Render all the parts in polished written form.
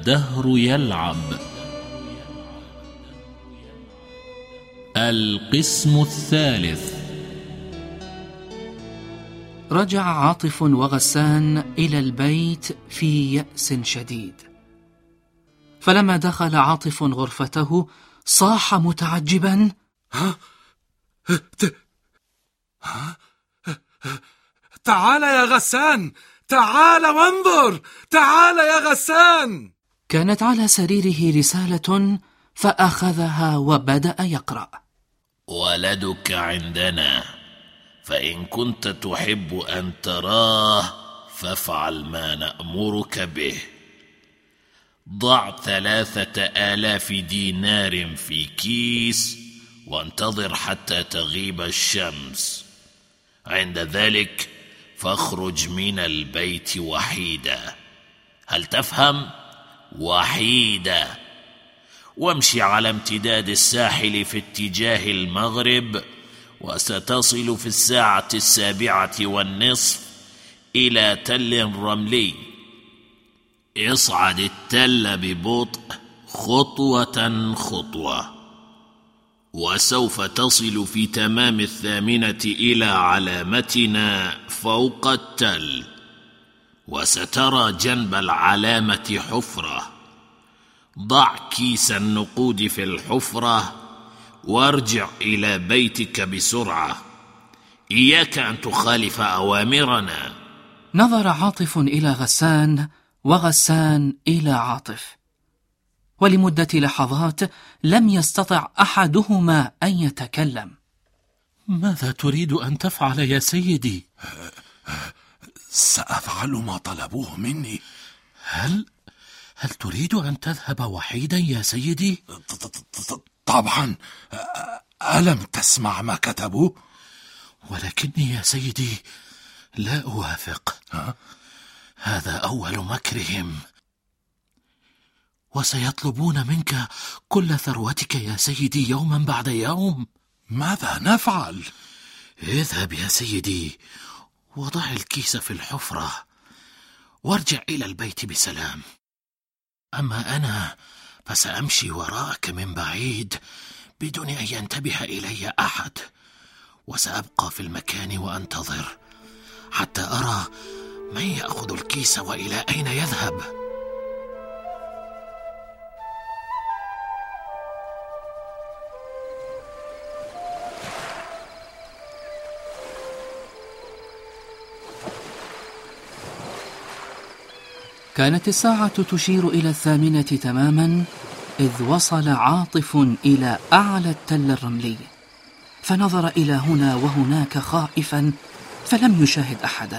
الدهر يلعب. القسم الثالث. رجع عاطف وغسان إلى البيت في يأس شديد، فلما دخل عاطف غرفته صاح متعجبا: تعال يا غسان، تعال وانظر، تعال يا غسان. كانت على سريره رسالة فأخذها وبدأ يقرأ: ولدك عندنا، فإن كنت تحب أن تراه فافعل ما نأمرك به. ضع 3000 دينار في كيس وانتظر حتى تغيب الشمس. عند ذلك فاخرج من البيت وحيدا. هل تفهم؟ وحيدا. وامشي على امتداد الساحل في اتجاه المغرب، وستصل في 7:15 إلى تل رملي. اصعد التل ببطء خطوة خطوة، وسوف تصل في تمام 8 إلى علامتنا فوق التل، وسترى جنب العلامة حفرة. ضع كيس النقود في الحفرة وارجع إلى بيتك بسرعة. إياك أن تخالف أوامرنا. نظر عاطف إلى غسان وغسان إلى عاطف، ولمدة لحظات لم يستطع أحدهما أن يتكلم. ماذا تريد أن تفعل يا سيدي؟ سأفعل ما طلبوه مني. هل تريد أن تذهب وحيدا يا سيدي؟ طبعا. ألم تسمع ما كتبوا؟ ولكني يا سيدي لا أوافق. هذا أول مكرهم، وسيطلبون منك كل ثروتك يا سيدي يوما بعد يوم. ماذا نفعل؟ اذهب يا سيدي وضع الكيس في الحفرة وارجع إلى البيت بسلام. أما أنا فسأمشي وراءك من بعيد بدون أن ينتبه إلي أحد، وسأبقى في المكان وأنتظر حتى أرى من يأخذ الكيس وإلى أين يذهب. كانت الساعة تشير إلى 8 تماما، إذ وصل عاطف إلى أعلى التل الرملي، فنظر إلى هنا وهناك خائفا فلم يشاهد أحدا،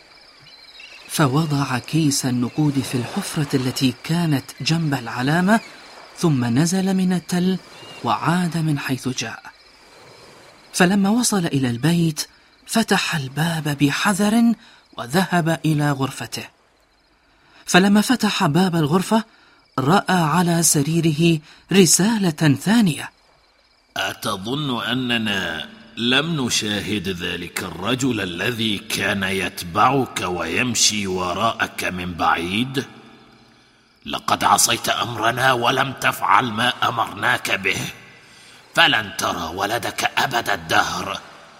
فوضع كيس النقود في الحفرة التي كانت جنب العلامة، ثم نزل من التل وعاد من حيث جاء. فلما وصل إلى البيت فتح الباب بحذر وذهب إلى غرفته. فلما فتح باب الغرفة رأى على سريره رسالة ثانية. أتظن أننا لم نشاهد ذلك الرجل الذي كان يتبعك ويمشي وراءك من بعيد؟ لقد عصيت أمرنا ولم تفعل ما أمرناك به، فلن ترى ولدك أبد الدهر.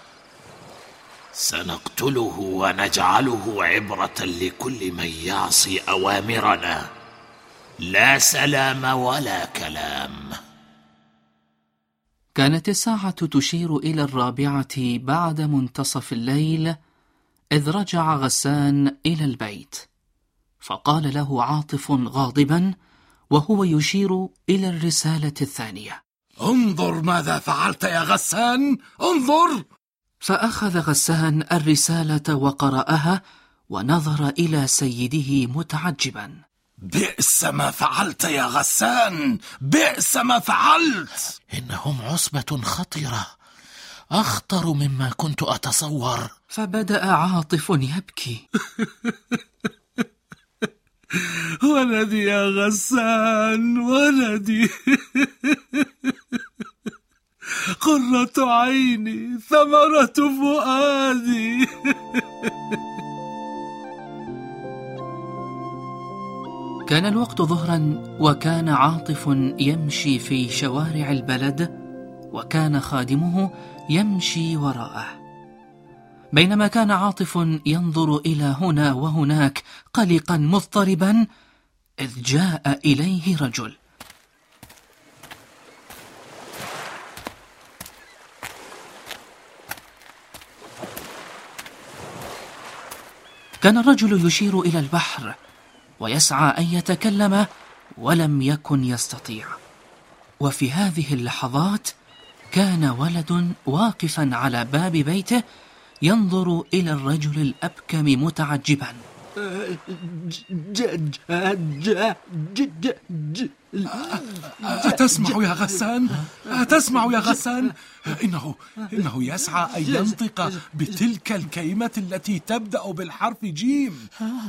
سنقتله ونجعله عبرة لكل من يعصي أوامرنا. لا سلام ولا كلام. كانت الساعة تشير إلى 4 بعد منتصف الليل، إذ رجع غسان إلى البيت، فقال له عاطف غاضبا وهو يشير إلى الرسالة الثانية: انظر ماذا فعلت يا غسان، انظر. فأخذ غسان الرسالة وقرأها ونظر إلى سيده متعجبا. بئس ما فعلت يا غسان، بئس ما فعلت. إنهم عصبة خطيرة، أخطر مما كنت أتصور. فبدأ عاطف يبكي. ولدي يا غسان، ولدي. قرة عيني، ثمرة كان الوقت ظهرا، وكان عاطف يمشي في شوارع البلد، وكان خادمه يمشي وراءه. بينما كان عاطف ينظر إلى هنا وهناك قلقا مضطربا، إذ جاء إليه رجل. كان الرجل يشير إلى البحر ويسعى أن يتكلم، ولم يكن يستطيع. وفي هذه اللحظات كان ولد واقفا على باب بيته ينظر إلى الرجل الأبكم متعجبا. أتسمع يا غسان؟ أتسمع يا غسان؟ إنه يسعى أن ينطق بتلك الكلمة التي تبدأ بالحرف جيم.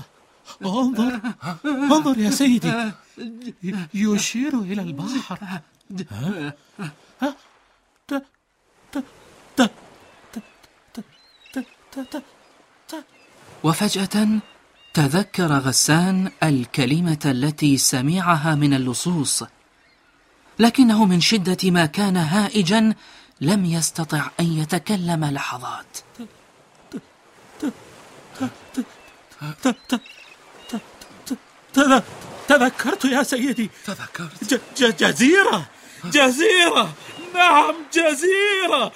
انظر يا سيدي، يشير إلى البحر. وفجأة تذكر غسان الكلمة التي سمعها من اللصوص، لكنه من شدة ما كان هائجا لم يستطع أن يتكلم لحظات. تذكرت يا سيدي، تذكرت. جزيرة، نعم، جزيرة.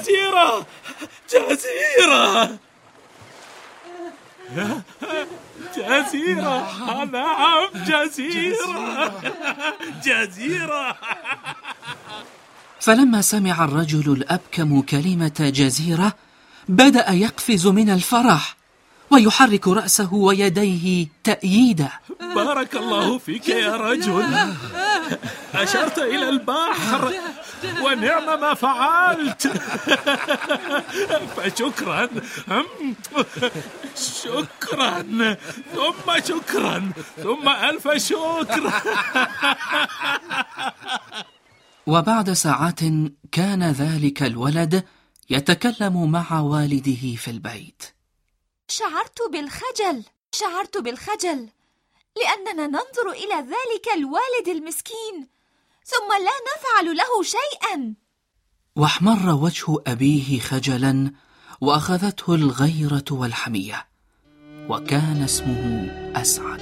نعم، جزيرة. فلما سمع الرجل الأبكم كلمة جزيرة بدأ يقفز من الفرح ويحرك رأسه ويديه تأييدا. بارك الله فيك يا رجل، أشرت إلى البحر ونعم ما فعلت. فشكرا، ثم ألف شكر. وبعد ساعات كان ذلك الولد يتكلم مع والده في البيت. شعرت بالخجل لأننا ننظر إلى ذلك الوالد المسكين ثم لا نفعل له شيئا. واحمر وجه أبيه خجلا، وأخذته الغيرة والحمية، وكان اسمه أسعد.